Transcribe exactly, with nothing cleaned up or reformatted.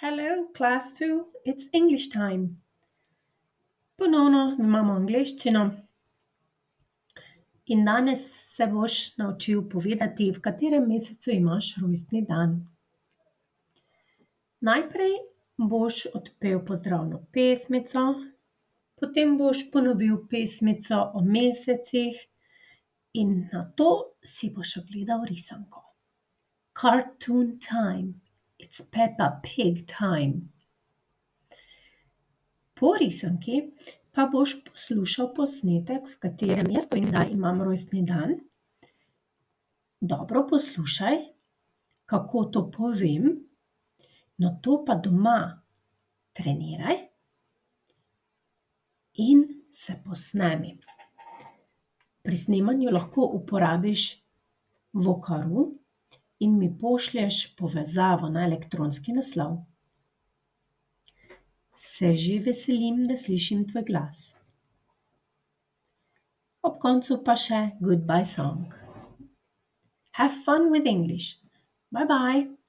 Hello, class two. It's English time. Ponovno imamo angleščino in danes se boš naučil povedati, v katerem mesecu imaš rojstni dan. Najprej boš odpel pozdravno pesmico, potem boš ponovil pesmico o mesecih in nato si boš ogledal risanko. Cartoon time. It's Peppa Pig time. Po risanki pa boš poslušal posnetek, v katerem jaz povem, kdaj imam rojstni dan. Dobro poslušaj, kako to povem, nato pa doma treniraj in se posnemi. Pri snemanju lahko uporabiš Vocaru in mi pošlješ povezavo na elektronski naslov. Se že veselim, da slišim tvoj glas. Ob koncu pa še goodbye song. Have fun with English. Bye bye.